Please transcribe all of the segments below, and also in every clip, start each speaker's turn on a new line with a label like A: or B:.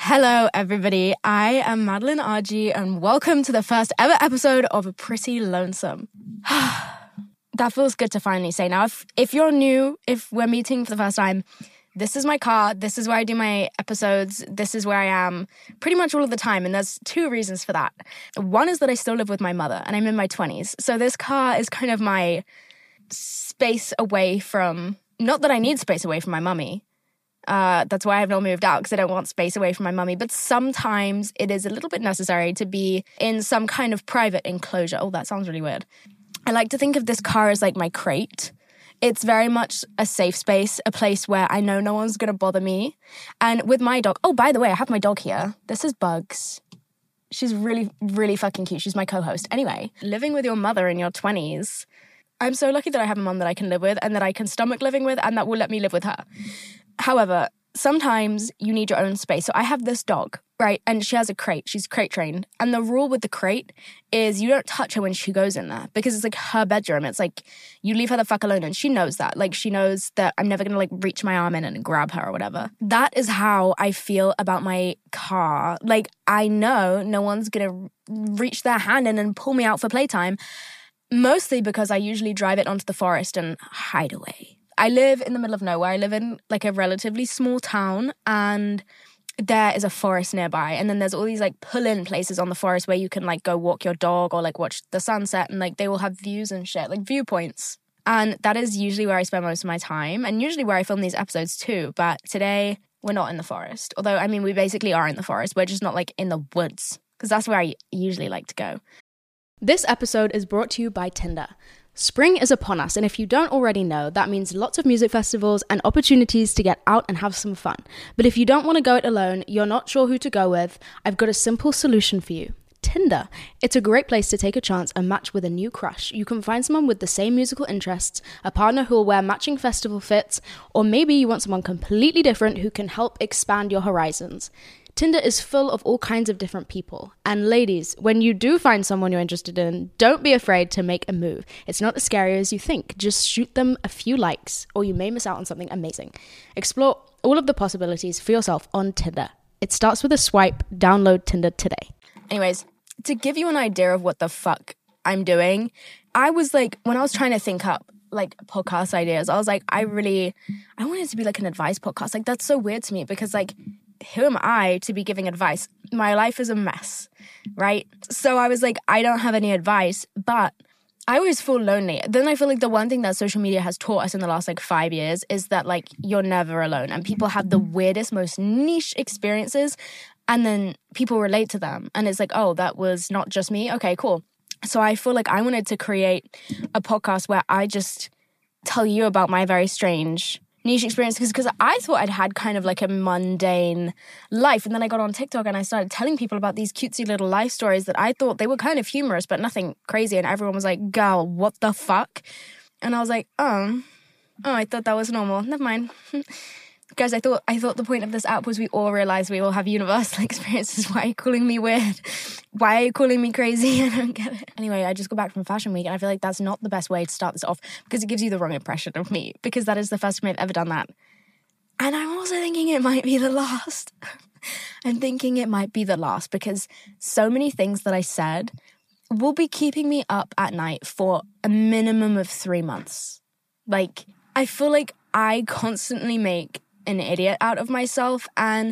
A: Hello, everybody. I am Madeline Argy, and welcome to the first ever episode of Pretty Lonesome. That feels good to finally say. Now, if you're new, if we're meeting for the first time, this is my car, this is where I do my episodes, this is where I am pretty much all of the time, and there's two reasons for that. One is that I still live with my mother, and I'm in my 20s, so this car is kind of my space away from... Not that I need space away from my mummy. That's why I've not moved out, because I don't want space away from my mummy. But sometimes it is a little bit necessary to be in some kind of private enclosure. Oh, that sounds really weird. I like to think of this car as like my crate. It's very much a safe space, a place where I know no one's going to bother me. And with my dog... Oh, by the way, I have my dog here. This is Bugs. She's really, really fucking cute. She's my co-host. Anyway, living with your mother in your 20s... I'm so lucky that I have a mum that I can live with and that I can stomach living with and that will let me live with her. However, sometimes you need your own space. So I have this dog, right? And she has a crate. She's crate trained. And the rule with the crate is you don't touch her when she goes in there because it's like her bedroom. It's like you leave her the fuck alone, and she knows that. Like, she knows that I'm never going to like reach my arm in and grab her or whatever. That is how I feel about my car. Like, I know no one's going to reach their hand in and pull me out for playtime. Mostly because I usually drive it onto the forest and hide away. I live in the middle of nowhere. I live in like a relatively small town, and there is a forest nearby. And then there's all these like pull-in places on the forest where you can like go walk your dog or like watch the sunset, and like they will have views and shit, like viewpoints. And that is usually where I spend most of my time, and usually where I film these episodes too. But today we're not in the forest. Although, I mean, we basically are in the forest. We're just not like in the woods, because that's where I usually like to go.
B: This episode is brought to you by Tinder. Spring is upon us, and if you don't already know, that means lots of music festivals and opportunities to get out and have some fun. But if you don't want to go it alone, you're not sure who to go with, I've got a simple solution for you. Tinder. It's a great place to take a chance and match with a new crush. You can find someone with the same musical interests, a partner who will wear matching festival fits, or maybe you want someone completely different who can help expand your horizons. Tinder is full of all kinds of different people. And ladies, when you do find someone you're interested in, don't be afraid to make a move. It's not as scary as you think. Just shoot them a few likes, or you may miss out on something amazing. Explore all of the possibilities for yourself on Tinder. It starts with a swipe. Download Tinder today.
A: Anyways, to give you an idea of what the fuck I'm doing, I was like, when I was trying to think up like podcast ideas, I was like, I wanted it to be like an advice podcast. Like, that's so weird to me because like, who am I to be giving advice? My life is a mess, right? So I was like, I don't have any advice, but I always feel lonely. Then I feel like the one thing that social media has taught us in the last like 5 years is that like you're never alone, and people have the weirdest, most niche experiences, and then people relate to them. And it's like, oh, that was not just me. Okay, cool. So I feel like I wanted to create a podcast where I just tell you about my very strange niche experience, because I thought I'd had kind of like a mundane life, and then I got on TikTok and I started telling people about these cutesy little life stories that I thought they were kind of humorous but nothing crazy, and everyone was like, girl, what the fuck? And I was like, oh, I thought that was normal. Never mind. Guys, I thought the point of this app was we all realize we all have universal experiences. Why are you calling me weird? Why are you calling me crazy? I don't get it. Anyway, I just got back from Fashion Week, and I feel like that's not the best way to start this off, because it gives you the wrong impression of me, because that is the first time I've ever done that. And I'm also thinking it might be the last. I'm thinking it might be the last, because so many things that I said will be keeping me up at night for a minimum of 3 months. Like, I feel like I constantly make an idiot out of myself, and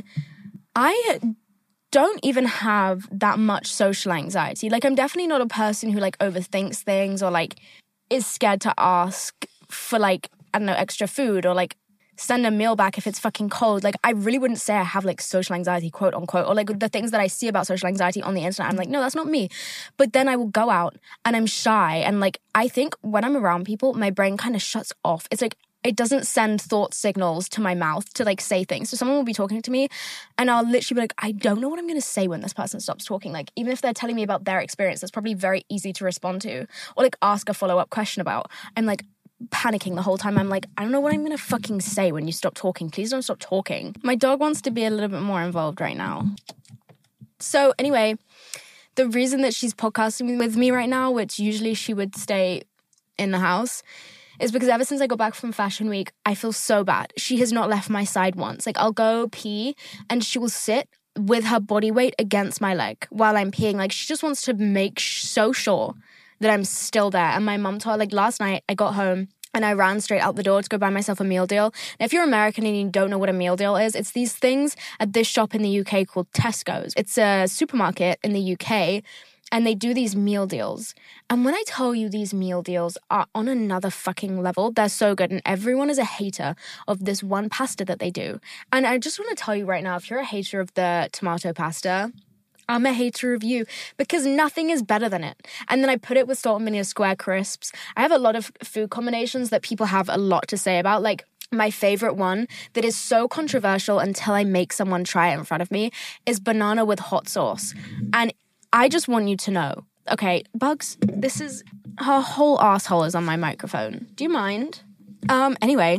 A: I don't even have that much social anxiety. Like, I'm definitely not a person who like overthinks things or like is scared to ask for like, I don't know, extra food or like send a meal back if it's fucking cold. Like, I really wouldn't say I have like social anxiety, quote unquote, or like the things that I see about social anxiety on the internet. I'm like, no, that's not me. But then I will go out and I'm shy, and like, I think when I'm around people, my brain kind of shuts off. It's like, it doesn't send thought signals to my mouth to like say things. So someone will be talking to me and I'll literally be like, I don't know what I'm going to say when this person stops talking. Like, even if they're telling me about their experience, that's probably very easy to respond to or like ask a follow-up question about. I'm like panicking the whole time. I'm like, I don't know what I'm going to fucking say when you stop talking. Please don't stop talking. My dog wants to be a little bit more involved right now. So anyway, the reason that she's podcasting with me right now, which usually she would stay in the house, is because ever since I got back from Fashion Week, I feel so bad. She has not left my side once. Like, I'll go pee and she will sit with her body weight against my leg while I'm peeing. Like, she just wants to make so sure that I'm still there. And my mum told her, like, last night I got home and I ran straight out the door to go buy myself a meal deal. Now, if you're American and you don't know what a meal deal is, it's these things at this shop in the UK called Tesco's. It's a supermarket in the UK, and they do these meal deals. And when I tell you these meal deals are on another fucking level, they're so good. And everyone is a hater of this one pasta that they do. And I just want to tell you right now, if you're a hater of the tomato pasta, I'm a hater of you, because nothing is better than it. And then I put it with salt and vinegar square crisps. I have a lot of food combinations that people have a lot to say about. Like, my favorite one that is so controversial until I make someone try it in front of me is banana with hot sauce. And I just want you to know, okay, Bugs, this is, her whole asshole is on my microphone. Do you mind? Anyway,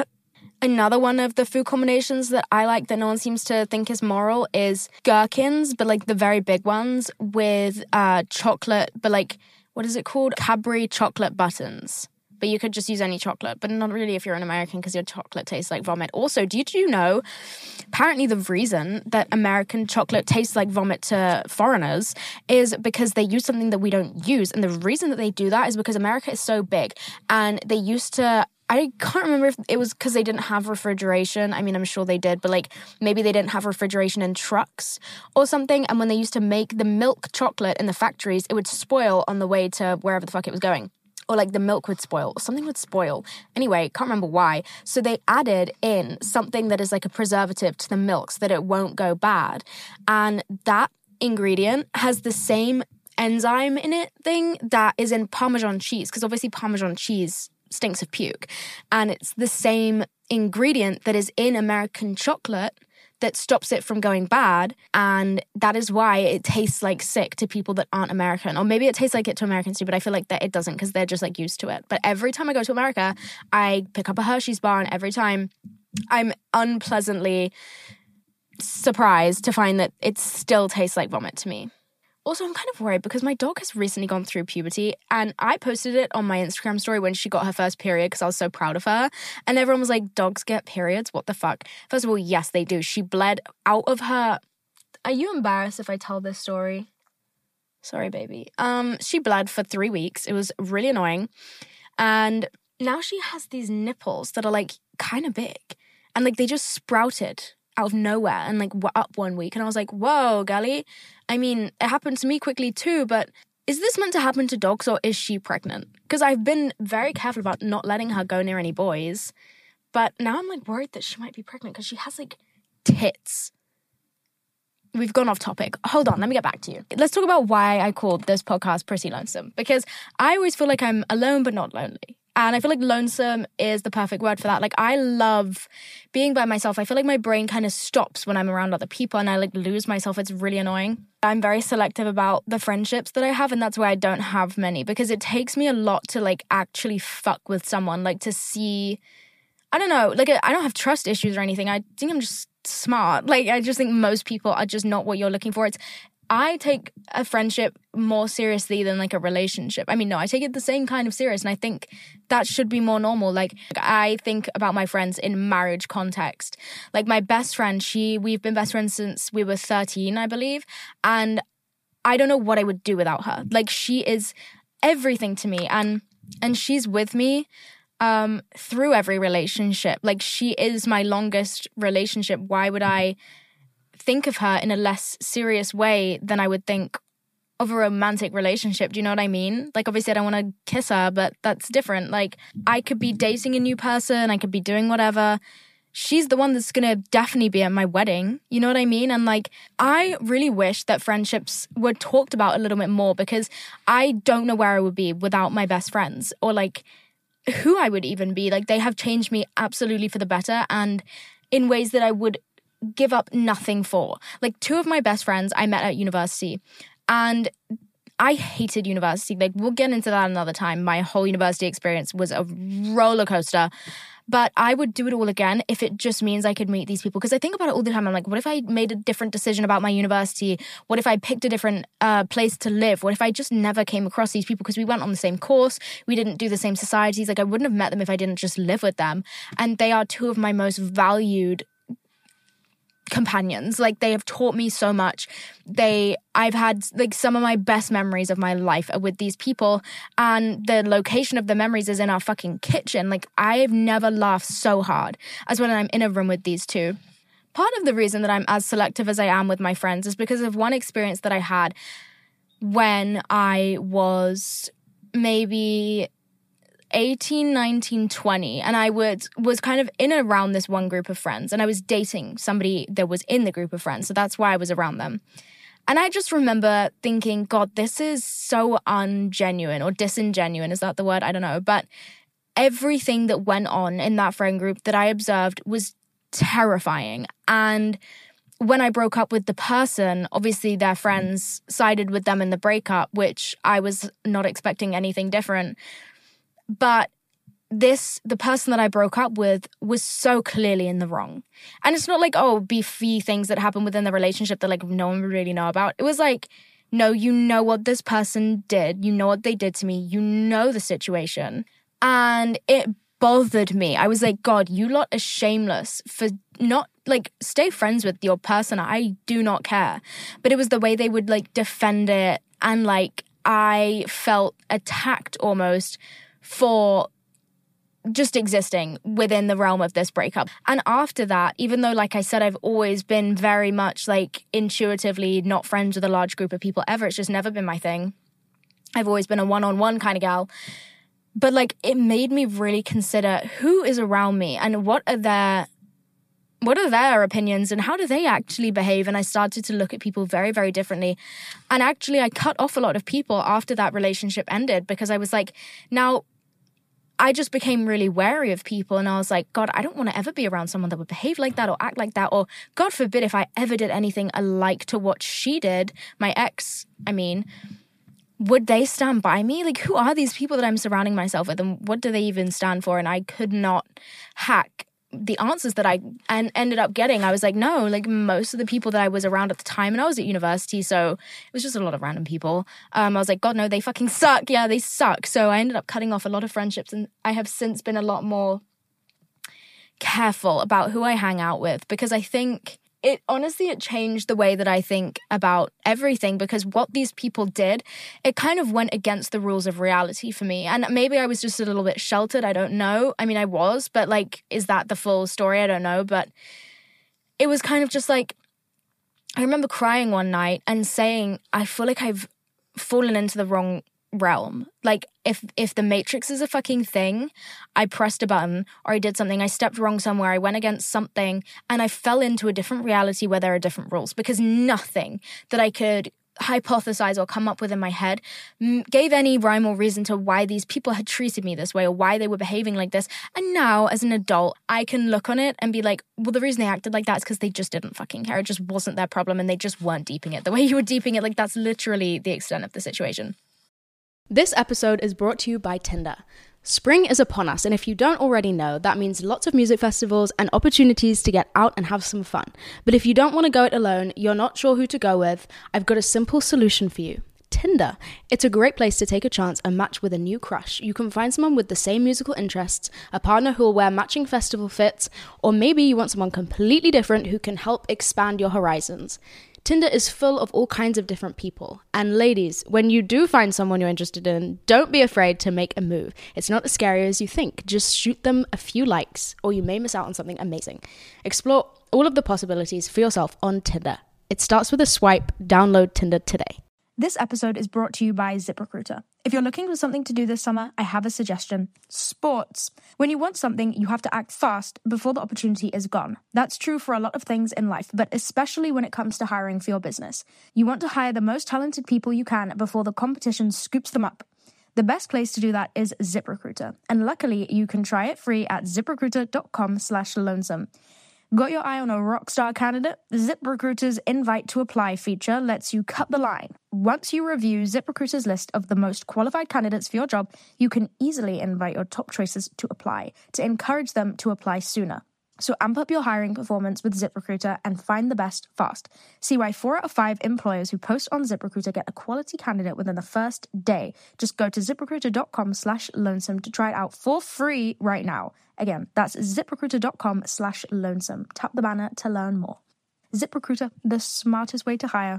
A: another one of the food combinations that I like that no one seems to think is moral is gherkins, but like the very big ones with chocolate, but like, what is it called? Cadbury chocolate buttons. But you could just use any chocolate, but not really if you're an American, because your chocolate tastes like vomit. Also, did you know, apparently the reason that American chocolate tastes like vomit to foreigners is because they use something that we don't use. And the reason that they do that is because America is so big. And they used to, I can't remember if it was because they didn't have refrigeration. I mean, I'm sure they did, but like maybe they didn't have refrigeration in trucks or something. And when they used to make the milk chocolate in the factories, it would spoil on the way to wherever the fuck it was going. Or like the milk would spoil, or something would spoil. Anyway, can't remember why. So they added in something that is like a preservative to the milk so that it won't go bad. And that ingredient has the same enzyme in it thing that is in Parmesan cheese, because obviously Parmesan cheese stinks of puke. And it's the same ingredient that is in American chocolate that stops it from going bad, and that is why it tastes like sick to people that aren't American. Or maybe it tastes like it to Americans too, but I feel like that it doesn't, because they're just like used to it. But every time I go to America, I pick up a Hershey's bar, and every time I'm unpleasantly surprised to find that it still tastes like vomit to me. Also, I'm kind of worried because my dog has recently gone through puberty, and I posted it on my Instagram story when she got her first period because I was so proud of her. And everyone was like, dogs get periods? What the fuck? First of all, yes, they do. She bled out of her... Are you embarrassed if I tell this story? Sorry, baby. She bled for 3 weeks. It was really annoying. And now she has these nipples that are like kind of big. And like they just sprouted out of nowhere and like were up 1 week. And I was like, whoa, Gally. I mean, it happened to me quickly too, but is this meant to happen to dogs, or is she pregnant? Because I've been very careful about not letting her go near any boys. But now I'm like worried that she might be pregnant because she has like tits. We've gone off topic. Hold on, let me get back to you. Let's talk about why I called this podcast Pretty Lonesome. Because I always feel like I'm alone but not lonely. And I feel like lonesome is the perfect word for that. Like, I love being by myself. I feel like my brain kind of stops when I'm around other people and I like lose myself. It's really annoying. I'm very selective about the friendships that I have, and that's why I don't have many, because it takes me a lot to like actually fuck with someone, like to see, I don't know, like I don't have trust issues or anything. I think I'm just smart. Like, I just think most people are just not what you're looking for. I take a friendship more seriously than like a relationship. I mean, no, I take it the same kind of serious, and I think that should be more normal. Like, I think about my friends in marriage context. Like, my best friend, we've been best friends since we were 13, I believe, and I don't know what I would do without her. Like, she is everything to me, and she's with me through every relationship. Like, she is my longest relationship. Why would I think of her in a less serious way than I would think of a romantic relationship? Do you know what I mean? Like, obviously I don't want to kiss her, but that's different. Like, I could be dating a new person, I could be doing whatever. She's the one that's gonna definitely be at my wedding. You know what I mean? And like, I really wish that friendships were talked about a little bit more, because I don't know where I would be without my best friends, or like who I would even be. Like, they have changed me absolutely for the better, and in ways that I would give up nothing for. Like, two of my best friends I met at university, and I hated university. Like, we'll get into that another time. My whole university experience was a roller coaster, but I would do it all again if it just means I could meet these people. Because I think about it all the time. I'm like, what if I made a different decision about my university? What if I picked a different place to live? What if I just never came across these people? Because we went on the same course, we didn't do the same societies. Like, I wouldn't have met them if I didn't just live with them. And they are two of my most valued companions. Like, they have taught me so much. I've had like some of my best memories of my life are with these people, and the location of the memories is in our fucking kitchen. Like, I've never laughed so hard as when I'm in a room with these two. Part of the reason that I'm as selective as I am with my friends is because of one experience that I had when I was maybe 18, 19, 20, and I was kind of in and around this one group of friends, and I was dating somebody that was in the group of friends, so that's why I was around them. And I just remember thinking, God, this is so ungenuine, or disingenuine, is that the word? I don't know. But everything that went on in that friend group that I observed was terrifying. And when I broke up with the person, obviously their friends sided with them in the breakup, which I was not expecting anything different. But the person that I broke up with was so clearly in the wrong. And it's not like, oh, beefy things that happen within the relationship that like no one would really know about. It was like, no, you know what this person did. You know what they did to me. You know the situation. And it bothered me. I was like, God, you lot are shameless for not, like, stay friends with your person. I do not care. But it was the way they would like defend it. And like, I felt attacked almost for just existing within the realm of this breakup. And after that, even though, like I said, I've always been very much like intuitively not friends with a large group of people ever, it's just never been my thing. I've always been a one-on-one kind of gal. But like, it made me really consider who is around me and what are their opinions and how do they actually behave. And I started to look at people very, very differently. And actually, I cut off a lot of people after that relationship ended because I was like, now, I just became really wary of people, and I was like, God, I don't want to ever be around someone that would behave like that or act like that, or God forbid if I ever did anything alike to what she did, my ex, I mean, would they stand by me? Like, who are these people that I'm surrounding myself with, and what do they even stand for? And I could not hack the answers that I ended up getting. I was like, no, like most of the people that I was around at the time, and I was at university, so it was just a lot of random people. I was like, God, no, they fucking suck. Yeah, they suck. So I ended up cutting off a lot of friendships, and I have since been a lot more careful about who I hang out with, because I think it changed the way that I think about everything, because what these people did, it kind of went against the rules of reality for me. And maybe I was just a little bit sheltered. I don't know. I mean, I was, but like, is that the full story? I don't know. But it was kind of just like, I remember crying one night and saying, I feel like I've fallen into the wrong realm. Like, if the Matrix is a fucking thing, I pressed a button or I did something, I stepped wrong somewhere, I went against something, and I fell into a different reality where there are different rules, because nothing that I could hypothesize or come up with in my head gave any rhyme or reason to why these people had treated me this way or why they were behaving like this. And now, as an adult, I can look on it and be like, well, the reason they acted like that is because they just didn't fucking care. It just wasn't their problem, and they just weren't deeping it the way you were deeping it. Like, that's literally the extent of the situation.
B: This episode is brought to you by Tinder. Spring is upon us, and if you don't already know, that means lots of music festivals and opportunities to get out and have some fun. But if you don't want to go it alone, you're not sure who to go with, I've got a simple solution for you. Tinder. It's a great place to take a chance and match with a new crush. You can find someone with the same musical interests, a partner who will wear matching festival fits, or maybe you want someone completely different who can help expand your horizons. Tinder is full of all kinds of different people. And ladies, when you do find someone you're interested in, don't be afraid to make a move. It's not as scary as you think. Just shoot them a few likes, or you may miss out on something amazing. Explore all of the possibilities for yourself on Tinder. It starts with a swipe. Download Tinder today.
C: This episode is brought to you by ZipRecruiter. If you're looking for something to do this summer, I have a suggestion. Sports. When you want something, you have to act fast before the opportunity is gone. That's true for a lot of things in life, but especially when it comes to hiring for your business. You want to hire the most talented people you can before the competition scoops them up. The best place to do that is ZipRecruiter. And luckily, you can try it free at ziprecruiter.com/lonesome. Got your eye on a rockstar candidate? ZipRecruiter's invite to apply feature lets you cut the line. Once you review ZipRecruiter's list of the most qualified candidates for your job, you can easily invite your top choices to apply to encourage them to apply sooner. So amp up your hiring performance with ZipRecruiter and find the best fast. See why 4 out of 5 employers who post on ZipRecruiter get a quality candidate within the first day. Just go to ziprecruiter.com/lonesome to try it out for free right now. Again, that's ziprecruiter.com/lonesome. Tap the banner to learn more. ZipRecruiter, the smartest way to hire.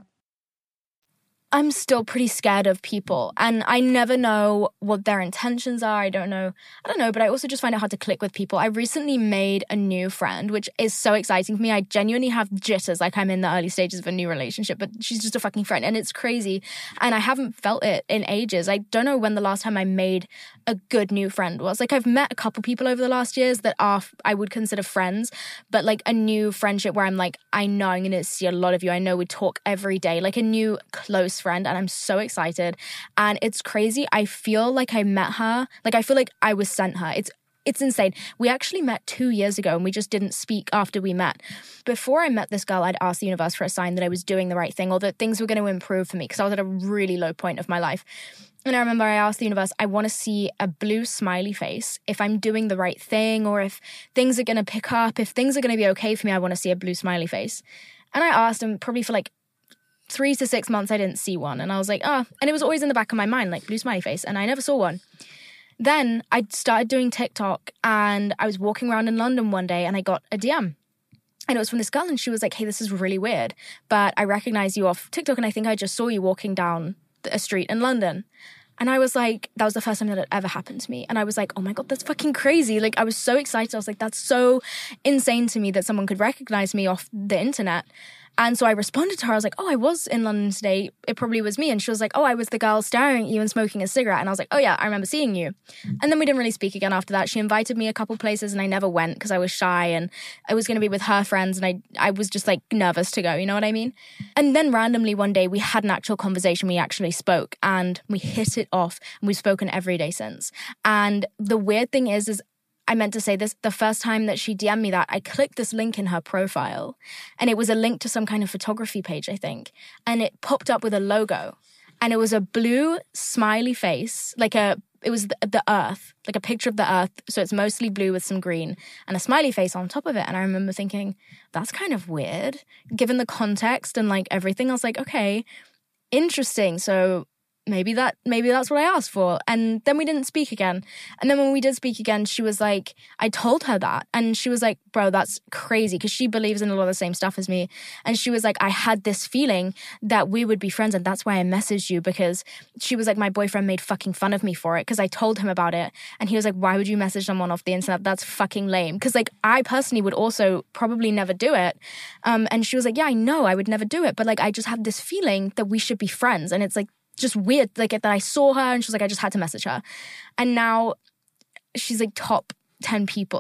A: I'm still pretty scared of people, and I never know what their intentions are. I don't know, but I also just find it hard to click with people. I recently made a new friend, which is so exciting for me. I genuinely have jitters, like I'm in the early stages of a new relationship, but she's just a fucking friend, and it's crazy. And I haven't felt it in ages. I don't know when the last time I made a good new friend was. Like, I've met a couple people over the last years that I would consider friends, but like a new friendship where I'm like, I know I'm going to see a lot of you. I know we talk every day, like a new close friend, and I'm so excited. And it's crazy. I feel like I met her. Like, I feel like I was sent her. It's insane. We actually met 2 years ago and we just didn't speak after we met. Before I met this girl, I'd asked the universe for a sign that I was doing the right thing or that things were going to improve for me because I was at a really low point of my life. And I remember I asked the universe, I want to see a blue smiley face. If I'm doing the right thing or if things are going to pick up, if things are going to be okay for me, I want to see a blue smiley face. And I asked him probably for like 3 to 6 months, I didn't see one. And I was like, and it was always in the back of my mind, like blue smiley face. And I never saw one. Then I started doing TikTok and I was walking around in London one day and I got a DM. And it was from this girl and she was like, hey, this is really weird, but I recognize you off TikTok and I think I just saw you walking down a street in London. And I was like, that was the first time that it ever happened to me. And I was like, oh my God, that's fucking crazy. Like, I was so excited. I was like, that's so insane to me that someone could recognize me off the internet. And so I responded to her. I was like, oh, I was in London today. It probably was me. And she was like, oh, I was the girl staring at you and smoking a cigarette. And I was like, oh yeah, I remember seeing you. And then we didn't really speak again after that. She invited me a couple places and I never went because I was shy and I was going to be with her friends and I was just like nervous to go, you know what I mean? And then randomly one day we had an actual conversation. We actually spoke and we hit it off and we've spoken every day since. And the weird thing is I meant to say this, the first time that she DM'd me that, I clicked this link in her profile and it was a link to some kind of photography page, I think. And it popped up with a logo and it was a blue smiley face, it was the earth, like a picture of the earth. So it's mostly blue with some green and a smiley face on top of it. And I remember thinking, that's kind of weird. Given the context and like everything, I was like, okay, interesting. So maybe that's what I asked for. And then we didn't speak again. And then when we did speak again, she was like, I told her that. And she was like, bro, that's crazy. Because she believes in a lot of the same stuff as me. And she was like, I had this feeling that we would be friends. And that's why I messaged you. Because she was like, my boyfriend made fucking fun of me for it. Because I told him about it. And he was like, why would you message someone off the internet? That's fucking lame. Because like, I personally would also probably never do it. And she was like, yeah, I know I would never do it. But like, I just had this feeling that we should be friends. And it's like, just weird, like that I saw her and she was like, I just had to message her. And now she's like top 3 people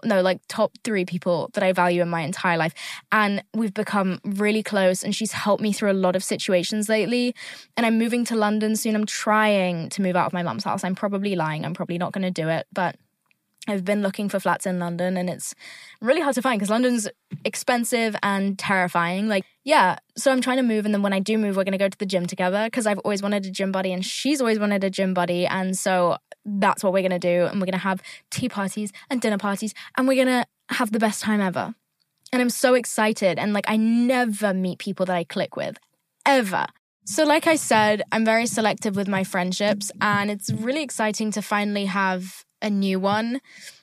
A: that I value in my entire life. And we've become really close and she's helped me through a lot of situations lately. And I'm moving to London soon. I'm trying to move out of my mum's house. I'm probably lying. I'm probably not going to do it, but I've been looking for flats in London and it's really hard to find because London's expensive and terrifying. Like, yeah, so I'm trying to move. And then when I do move, we're going to go to the gym together because I've always wanted a gym buddy and she's always wanted a gym buddy. And so that's what we're going to do. And we're going to have tea parties and dinner parties and we're going to have the best time ever. And I'm so excited. And like, I never meet people that I click with, ever. So like I said, I'm very selective with my friendships and it's really exciting to finally have a new one.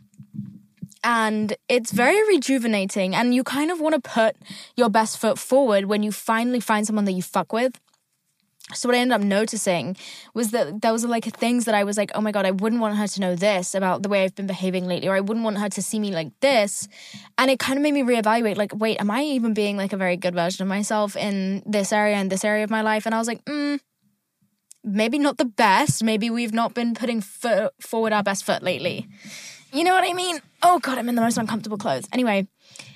A: And it's very rejuvenating and you kind of want to put your best foot forward when you finally find someone that you fuck with. So what I ended up noticing was that there was like things that I was like, oh my God, I wouldn't want her to know this about the way I've been behaving lately, or I wouldn't want her to see me like this. And it kind of made me reevaluate, like, wait, am I even being like a very good version of myself in this area and this area of my life? And I was like, maybe not the best. Maybe we've not been putting forward our best foot lately. You know what I mean? Oh God, I'm in the most uncomfortable clothes. Anyway,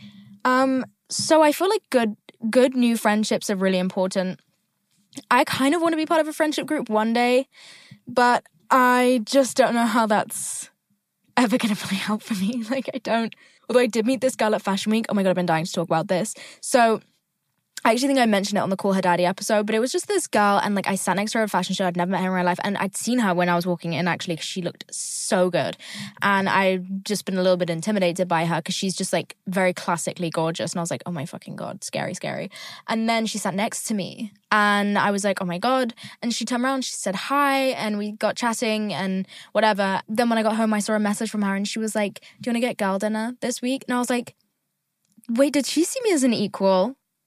A: so I feel like good new friendships are really important. I kind of want to be part of a friendship group one day, but I just don't know how that's ever going to play out for me. Like, I don't. Although I did meet this girl at Fashion Week. Oh my God, I've been dying to talk about this. So I actually think I mentioned it on the Call Her Daddy episode, but it was just this girl and like I sat next to her at a fashion show. I'd never met her in real life and I'd seen her when I was walking in actually because she looked so good. And I'd just been a little bit intimidated by her because she's just like very classically gorgeous. And I was like, oh my fucking God, scary, scary. And then she sat next to me and I was like, oh my God. And she turned around, she said hi and we got chatting and whatever. Then when I got home, I saw a message from her and she was like, do you want to get girl dinner this week? And I was like, wait, did she see me as an equal?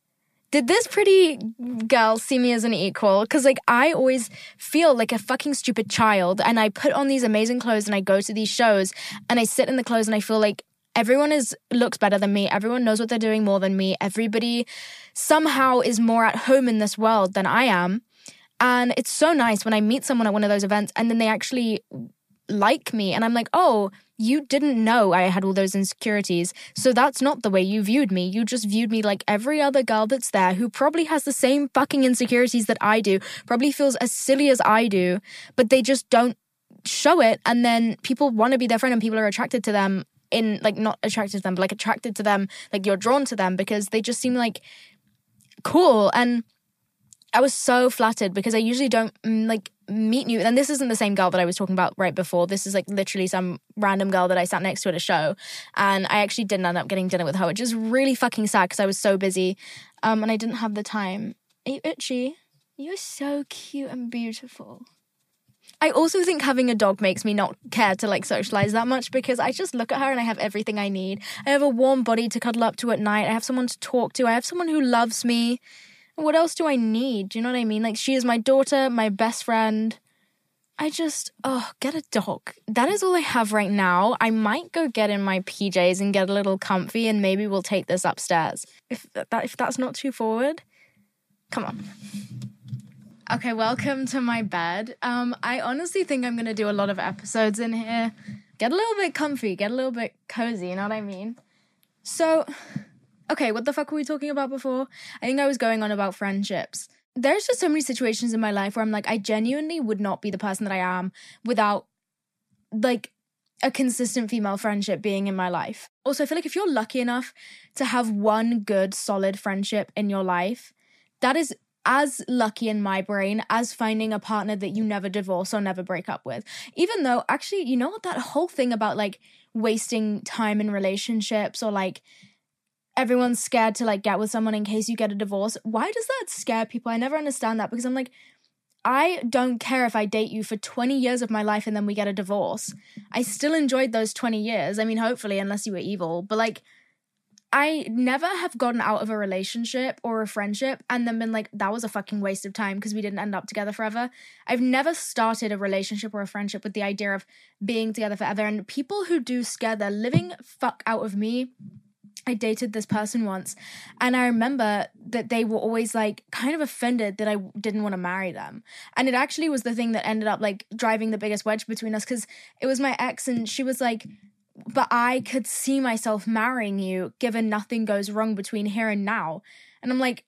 A: did this pretty girl see me as an equal? Because, like, I always feel like a fucking stupid child, and I put on these amazing clothes and I go to these shows and I sit in the clothes and I feel like everyone looks better than me. Everyone knows what they're doing more than me. Everybody somehow is more at home in this world than I am. And it's so nice when I meet someone at one of those events and then they actually like me. And I'm like, oh, you didn't know I had all those insecurities. So that's not the way you viewed me. You just viewed me like every other girl that's there who probably has the same fucking insecurities that I do, probably feels as silly as I do, but they just don't show it. And then people want to be their friend and people are attracted to them not attracted to them, but like attracted to them, like you're drawn to them because they just seem like cool. And I was so flattered because I usually don't like meet new. And this isn't the same girl that I was talking about right before. This is like literally some random girl that I sat next to at a show. And I actually didn't end up getting dinner with her, which is really fucking sad because I was so busy and I didn't have the time. Are you itchy? You're so cute and beautiful. I also think having a dog makes me not care to like socialize that much because I just look at her and I have everything I need. I have a warm body to cuddle up to at night. I have someone to talk to. I have someone who loves me. What else do I need? Do you know what I mean? Like, she is my daughter, my best friend. Get a dog. That is all I have right now. I might go get in my PJs and get a little comfy and maybe we'll take this upstairs. If that's not too forward. Come on. Okay, welcome to my bed. I honestly think I'm going to do a lot of episodes in here. Get a little bit comfy, get a little bit cozy, you know what I mean? So, okay, what the fuck were we talking about before? I think I was going on about friendships. There's just so many situations in my life where I'm like, I genuinely would not be the person that I am without, like, a consistent female friendship being in my life. Also, I feel like if you're lucky enough to have one good, solid friendship in your life, that is as lucky in my brain as finding a partner that you never divorce or never break up with. Even though, actually, you know what, that whole thing about like wasting time in relationships or like everyone's scared to like get with someone in case you get a divorce. Why does that scare people? I never understand that because I'm like, I don't care if I date you for 20 years of my life and then we get a divorce. I still enjoyed those 20 years. I mean, hopefully, unless you were evil, but like, I never have gotten out of a relationship or a friendship and then been like, that was a fucking waste of time because we didn't end up together forever. I've never started a relationship or a friendship with the idea of being together forever. And people who do scare the living fuck out of me. I dated this person once and I remember that they were always like kind of offended that I didn't want to marry them. And it actually was the thing that ended up like driving the biggest wedge between us because it was my ex and she was like, but I could see myself marrying you given nothing goes wrong between here and now. And I'm like,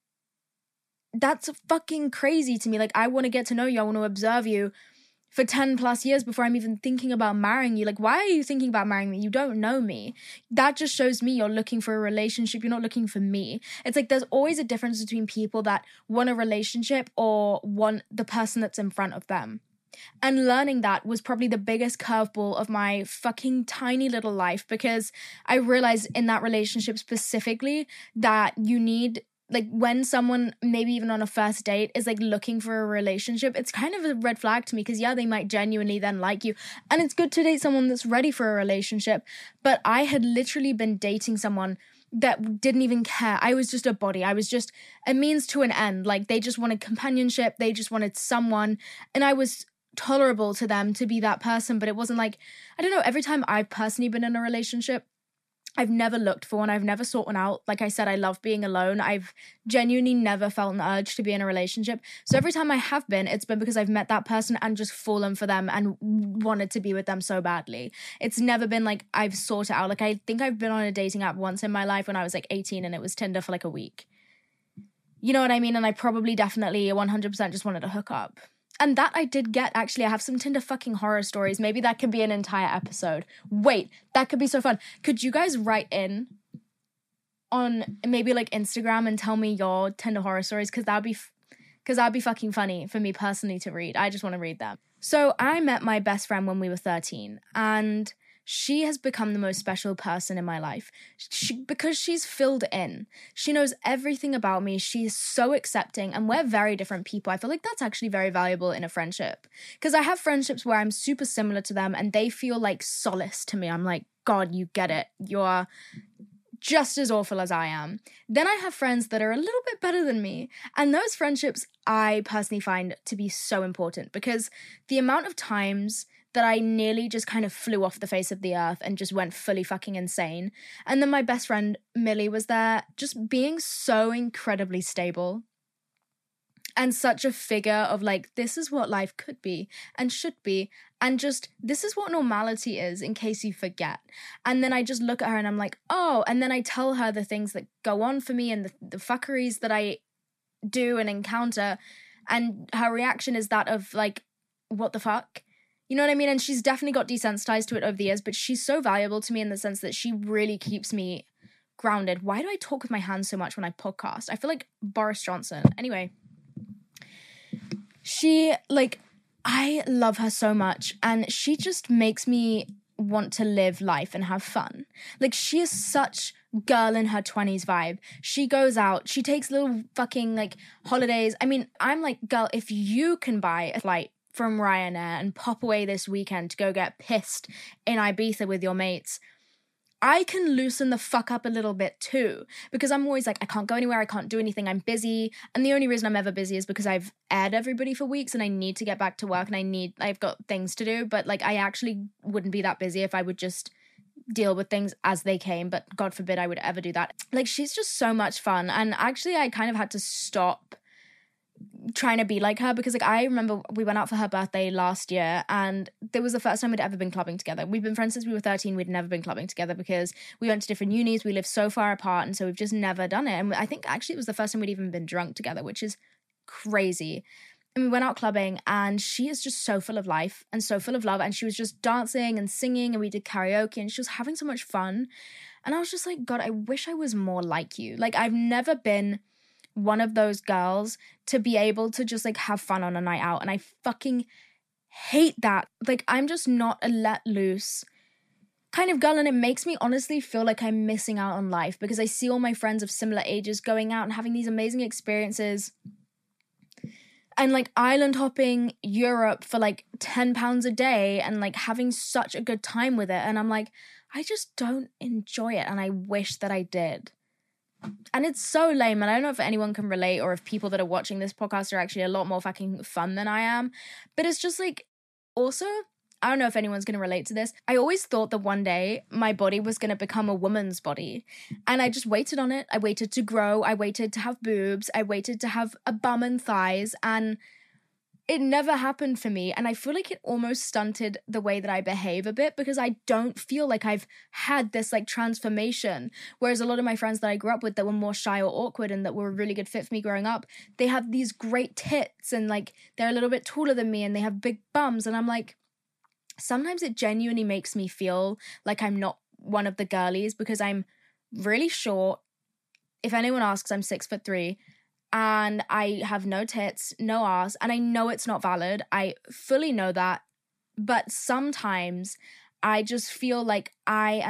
A: that's fucking crazy to me. Like, I want to get to know you. I want to observe you for 10 plus years before I'm even thinking about marrying you. Like, why are you thinking about marrying me? You don't know me. That just shows me you're looking for a relationship. You're not looking for me. It's like there's always a difference between people that want a relationship or want the person that's in front of them. And learning that was probably the biggest curveball of my fucking tiny little life because I realized in that relationship specifically that you need, like, when someone, maybe even on a first date, is like looking for a relationship, it's kind of a red flag to me because, yeah, they might genuinely then like you. And it's good to date someone that's ready for a relationship. But I had literally been dating someone that didn't even care. I was just a body. I was just a means to an end. Like, they just wanted companionship. They just wanted someone. And I was tolerable to them to be that person, but it wasn't like, I don't know, every time I've personally been in a relationship, I've never looked for one. I've never sought one out. Like I said, I love being alone. I've genuinely never felt an urge to be in a relationship. So every time I have been, it's been because I've met that person and just fallen for them and wanted to be with them so badly. It's never been like I've sought it out. Like, I think I've been on a dating app once in my life when I was like 18 and it was Tinder for like a week. You know what I mean? And I probably definitely 100% just wanted to hook up. And that I did get, actually. I have some Tinder fucking horror stories. Maybe that could be an entire episode. Wait, that could be so fun. Could you guys write in on maybe like Instagram and tell me your Tinder horror stories? Because that'd be fucking funny for me personally to read. I just want to read them. So I met my best friend when we were 13 and she has become the most special person in my life because she's filled in. She knows everything about me. She's so accepting and we're very different people. I feel like that's actually very valuable in a friendship because I have friendships where I'm super similar to them and they feel like solace to me. I'm like, God, you get it. You're just as awful as I am. Then I have friends that are a little bit better than me. And those friendships I personally find to be so important, because the amount of times that I nearly just kind of flew off the face of the earth and just went fully fucking insane. And then my best friend, Millie, was there just being so incredibly stable. And such a figure of like, this is what life could be and should be. And just, this is what normality is, in case you forget. And then I just look at her and I'm like, oh. And then I tell her the things that go on for me and the fuckeries that I do and encounter. And her reaction is that of like, what the fuck? You know what I mean? And she's definitely got desensitized to it over the years, but she's so valuable to me in the sense that she really keeps me grounded. Why do I talk with my hands so much when I podcast? I feel like Boris Johnson. Anyway. She, like, I love her so much, and she just makes me want to live life and have fun. Like, she is such girl in her 20s vibe. She goes out, she takes little fucking, like, holidays. I mean, I'm like, girl, if you can buy a flight from Ryanair and pop away this weekend to go get pissed in Ibiza with your mates, I can loosen the fuck up a little bit too, because I'm always like, I can't go anywhere, I can't do anything, I'm busy. And the only reason I'm ever busy is because I've aired everybody for weeks and I need to get back to work and I've got things to do. But like, I actually wouldn't be that busy if I would just deal with things as they came, but God forbid I would ever do that. Like, she's just so much fun. And actually I kind of had to stop trying to be like her, because like I remember we went out for her birthday last year and it was the first time we'd ever been clubbing together. We've been friends since we were 13. We'd never been clubbing together because we went to different unis, we lived so far apart, and so we've just never done it. And I think actually it was the first time we'd even been drunk together, which is crazy. And we went out clubbing and she is just so full of life and so full of love, and she was just dancing and singing and we did karaoke and she was having so much fun. And I was just like, God, I wish I was more like you. Like, I've never been one of those girls to be able to just like have fun on a night out, and I fucking hate that. Like, I'm just not a let loose kind of girl, and it makes me honestly feel like I'm missing out on life, because I see all my friends of similar ages going out and having these amazing experiences and like island hopping Europe for like £10 a day and like having such a good time with it, and I'm like, I just don't enjoy it, and I wish that I did. And it's so lame, and I don't know if anyone can relate or if people that are watching this podcast are actually a lot more fucking fun than I am. But it's just like, also, I don't know if anyone's going to relate to this. I always thought that one day my body was going to become a woman's body. And I just waited on it. I waited to grow. I waited to have boobs. I waited to have a bum and thighs. And it never happened for me, and I feel like it almost stunted the way that I behave a bit, because I don't feel like I've had this like transformation, whereas a lot of my friends that I grew up with that were more shy or awkward and that were a really good fit for me growing up, they have these great tits and like they're a little bit taller than me and they have big bums, and I'm like, sometimes it genuinely makes me feel like I'm not one of the girlies, because I'm really short. If anyone asks, I'm 6'3", and I have no tits, no ass, and I know it's not valid. I fully know that. But sometimes I just feel like I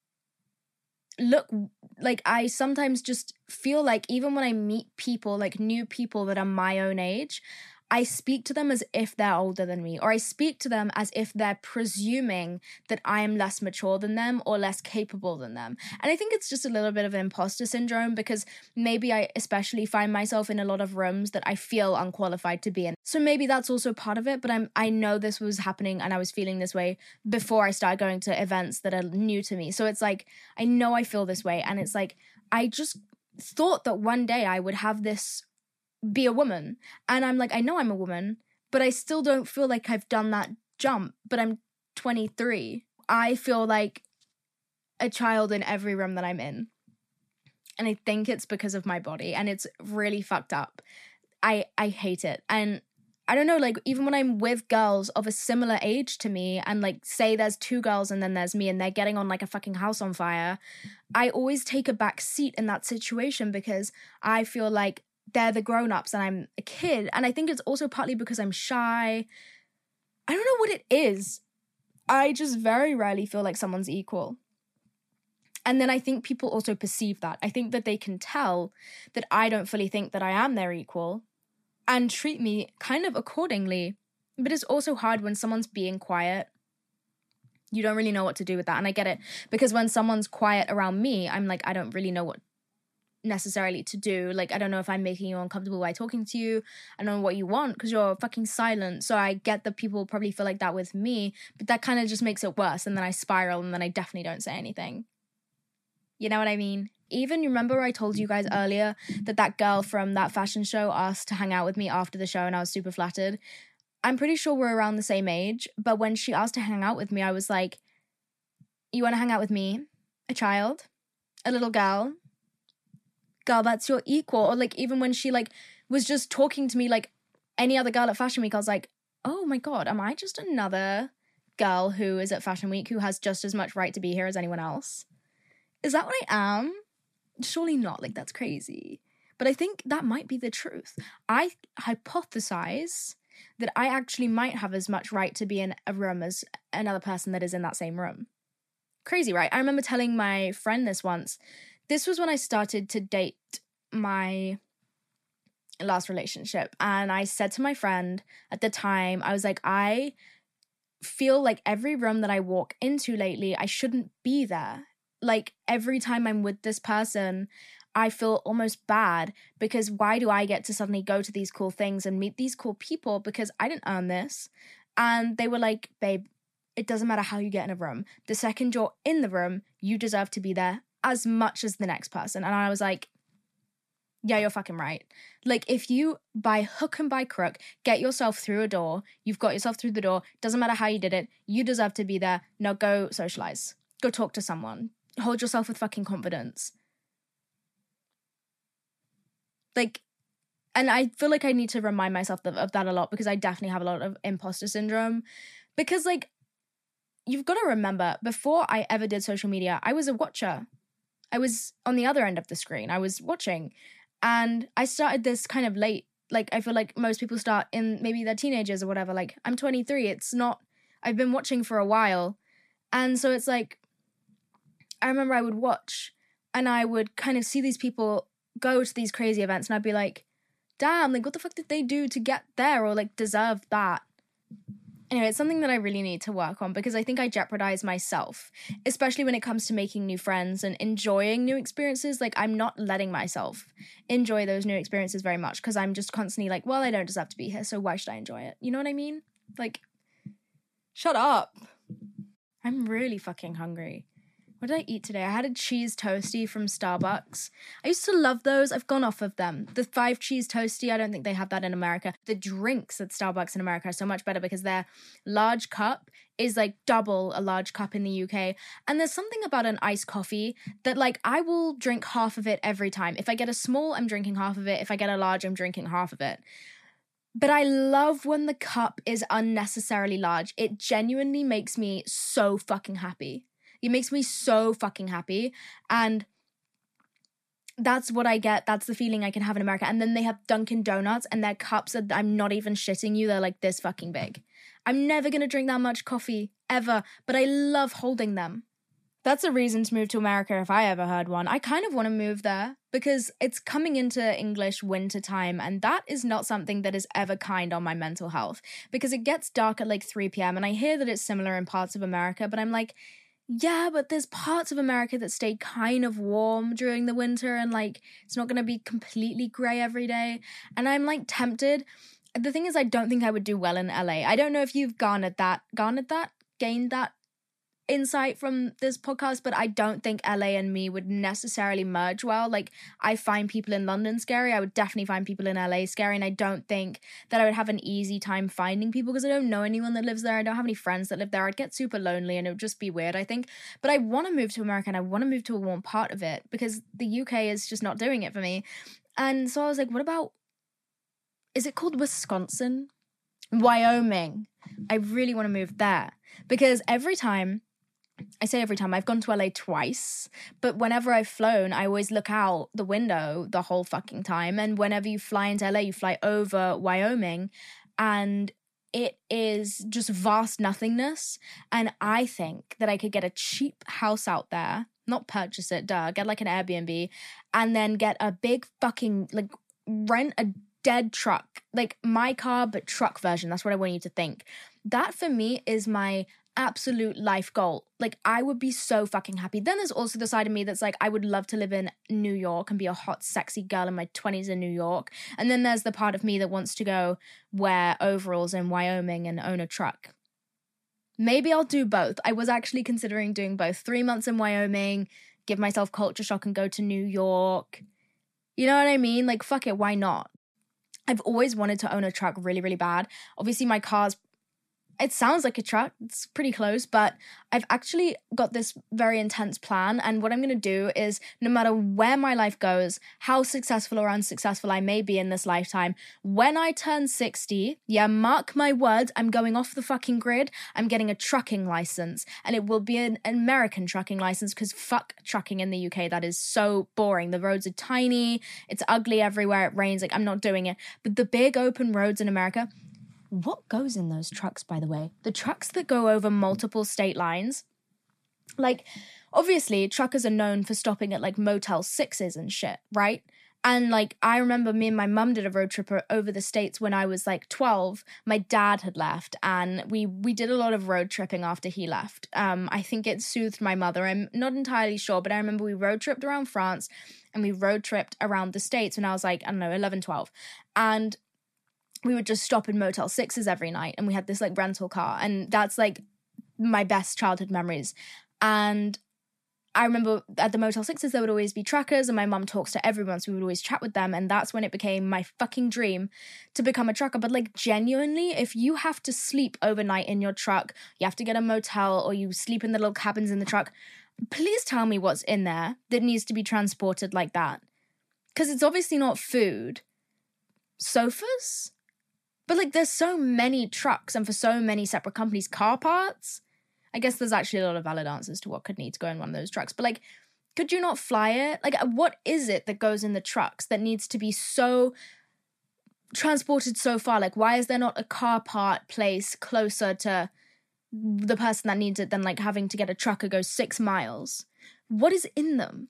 A: sometimes just feel like even when I meet people, like new people that are my own age, I speak to them as if they're older than me, or I speak to them as if they're presuming that I am less mature than them or less capable than them. And I think it's just a little bit of an imposter syndrome, because maybe I especially find myself in a lot of rooms that I feel unqualified to be in. So maybe that's also part of it, but I know this was happening and I was feeling this way before I started going to events that are new to me. So it's like, I know I feel this way, and it's like, I just thought that one day I would have this be a woman, and I'm like, I know I'm a woman, but I still don't feel like I've done that jump. But I'm 23. I feel like a child in every room that I'm in, and I think it's because of my body, and it's really fucked up. I hate it. And I don't know, like, even when I'm with girls of a similar age to me, and like, say there's two girls and then there's me and they're getting on like a fucking house on fire, I always take a back seat in that situation, because I feel like they're the grown-ups and I'm a kid. And I think it's also partly because I'm shy. I don't know what it is. I just very rarely feel like someone's equal. And then I think people also perceive that. I think that they can tell that I don't fully think that I am their equal and treat me kind of accordingly. But it's also hard when someone's being quiet. You don't really know what to do with that. And I get it, because when someone's quiet around me, I'm like, I don't really know what necessarily to do. Like, I don't know if I'm making you uncomfortable by talking to you. I don't know what you want because you're fucking silent. So I get that people probably feel like that with me, but that kind of just makes it worse. And then I spiral, and then I definitely don't say anything. You know what I mean? Even, you remember I told you guys earlier that girl from that fashion show asked to hang out with me after the show, and I was super flattered. I'm pretty sure we're around the same age, but when she asked to hang out with me, I was like, you want to hang out with me? A child? A little girl? Girl, that's your equal. Or like, even when she like was just talking to me like any other girl at Fashion Week, I was like, oh my God, am I just another girl who is at Fashion Week who has just as much right to be here as anyone else? Is that what I am? Surely not. Like, that's crazy. But I think that might be the truth. I hypothesize that I actually might have as much right to be in a room as another person that is in that same room. Crazy, right? I remember telling my friend this once. This was when I started to date my last relationship. And I said to my friend at the time, I was like, I feel like every room that I walk into lately, I shouldn't be there. Like, every time I'm with this person, I feel almost bad, because why do I get to suddenly go to these cool things and meet these cool people, because I didn't earn this? And they were like, babe, it doesn't matter how you get in a room. The second you're in the room, you deserve to be there as much as the next person. And I was like, yeah, you're fucking right. Like, if you, by hook and by crook, get yourself through a door, you've got yourself through the door, doesn't matter how you did it, you deserve to be there. Now go socialize. Go talk to someone. Hold yourself with fucking confidence. Like, and I feel like I need to remind myself of that a lot, because I definitely have a lot of imposter syndrome. Because, like, you've got to remember, before I ever did social media, I was a watcher. I was on the other end of the screen. I was watching. And I started this kind of late. Like, I feel like most people start in maybe they're teenagers or whatever. Like, I'm 23. It's not, I've been watching for a while. And so it's like, I remember I would watch and I would kind of see these people go to these crazy events, and I'd be like, damn, like, what the fuck did they do to get there, or like deserve that? Anyway, it's something that I really need to work on, because I think I jeopardize myself, especially when it comes to making new friends and enjoying new experiences. Like, I'm not letting myself enjoy those new experiences very much, because I'm just constantly like, well, I don't deserve to be here, so why should I enjoy it? You know what I mean? Like, shut up. I'm really fucking hungry. What did I eat today? I had a cheese toastie from Starbucks. I used to love those. I've gone off of them. The 5 cheese toastie, I don't think they have that in America. The drinks at Starbucks in America are so much better, because their large cup is like double a large cup in the UK. And there's something about an iced coffee that, like, I will drink half of it every time. If I get a small, I'm drinking half of it. If I get a large, I'm drinking half of it. But I love when the cup is unnecessarily large. It genuinely makes me so fucking happy. It makes me so fucking happy. And that's what I get. That's the feeling I can have in America. And then they have Dunkin' Donuts, and their cups are, I'm not even shitting you, they're like this fucking big. I'm never going to drink that much coffee, ever. But I love holding them. That's a reason to move to America if I ever heard one. I kind of want to move there, because it's coming into English winter time, and that is not something that is ever kind on my mental health, because it gets dark at like 3 p.m. and I hear that it's similar in parts of America, but I'm like, yeah, but there's parts of America that stay kind of warm during the winter, and like, it's not going to be completely grey every day. And I'm like tempted. The thing is, I don't think I would do well in LA. I don't know if you've gained that insight from this podcast, but I don't think LA and me would necessarily merge well. Like, I find people in London scary. I would definitely find people in LA scary, and I don't think that I would have an easy time finding people, because I don't know anyone that lives there. I don't have any friends that live there. I'd get super lonely, and it would just be weird, I think. But I want to move to America, and I want to move to a warm part of it, because the UK is just not doing it for me. And so I was like, what about, is it called Wisconsin? Wyoming. I really want to move there, because every time, I've gone to LA twice, but whenever I've flown, I always look out the window the whole fucking time. And whenever you fly into LA, you fly over Wyoming, and it is just vast nothingness. And I think that I could get a cheap house out there, not purchase it, get like an Airbnb, and then get a big fucking, like, rent a dead truck, like my car, but truck version. That's what I want you to think. That for me is my absolute life goal. Like, I would be so fucking happy. Then there's also the side of me that's like, I would love to live in New York and be a hot, sexy girl in my 20s in New York. And then there's the part of me that wants to go wear overalls in Wyoming and own a truck. Maybe I'll do both. I was actually considering doing both. 3 months in Wyoming, give myself culture shock and go to New York. You know what I mean? Like, fuck it, why not? I've always wanted to own a truck really, really bad. Obviously, my car's, it sounds like a truck. It's pretty close, but I've actually got this very intense plan. And what I'm going to do is, no matter where my life goes, how successful or unsuccessful I may be in this lifetime, when I turn 60, yeah, mark my words, I'm going off the fucking grid. I'm getting a trucking license, and it will be an American trucking license, because fuck trucking in the UK. That is so boring. The roads are tiny. It's ugly everywhere. It rains. Like, I'm not doing it. But the big open roads in America, what goes in those trucks, by the way? The trucks that go over multiple state lines. Like, obviously, truckers are known for stopping at, like, Motel 6s and shit, right? And, like, I remember me and my mum did a road trip over the States when I was, like, 12. My dad had left, and we did a lot of road tripping after he left. I think it soothed my mother. I'm not entirely sure, but I remember we road tripped around France, and we road tripped around the States when I was, like, I don't know, 11, 12. And we would just stop in Motel 6s every night, and we had this, like, rental car, and that's, like, my best childhood memories. And I remember at the Motel 6s there would always be truckers, and my mum talks to everyone, so we would always chat with them, and that's when it became my fucking dream to become a trucker. But, like, genuinely, if you have to sleep overnight in your truck, you have to get a motel, or you sleep in the little cabins in the truck, please tell me what's in there that needs to be transported like that. Because it's obviously not food. Sofas? But, like, there's so many trucks, and for so many separate companies, car parts. I guess there's actually a lot of valid answers to what could need to go in one of those trucks. But, like, could you not fly it? Like, what is it that goes in the trucks that needs to be so transported so far? Like, why is there not a car part place closer to the person that needs it than, like, having to get a trucker go 6 miles? What is in them?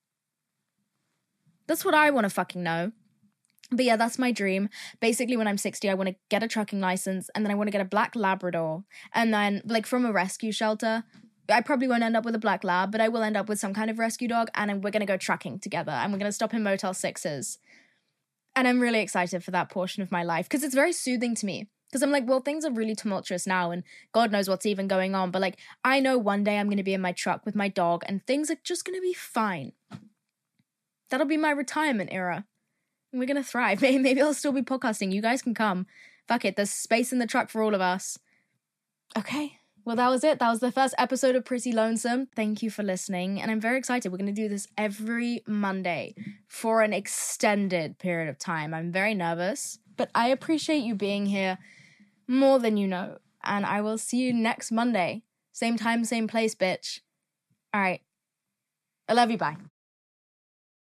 A: That's what I want to fucking know. But yeah, that's my dream. Basically, when I'm 60, I want to get a trucking license, and then I want to get a black Labrador. And then, like, from a rescue shelter, I probably won't end up with a black lab, but I will end up with some kind of rescue dog, and we're going to go trucking together, and we're going to stop in Motel 6s. And I'm really excited for that portion of my life, because it's very soothing to me. Because I'm like, well, things are really tumultuous now, and God knows what's even going on. But, like, I know one day I'm going to be in my truck with my dog, and things are just going to be fine. That'll be my retirement era. We're going to thrive. Maybe I'll still be podcasting. You guys can come. Fuck it. There's space in the truck for all of us. Okay. Well, that was it. That was the first episode of Pretty Lonesome. Thank you for listening. And I'm very excited. We're going to do this every Monday for an extended period of time. I'm very nervous, but I appreciate you being here more than you know. And I will see you next Monday. Same time, same place, bitch. All right. I love you. Bye.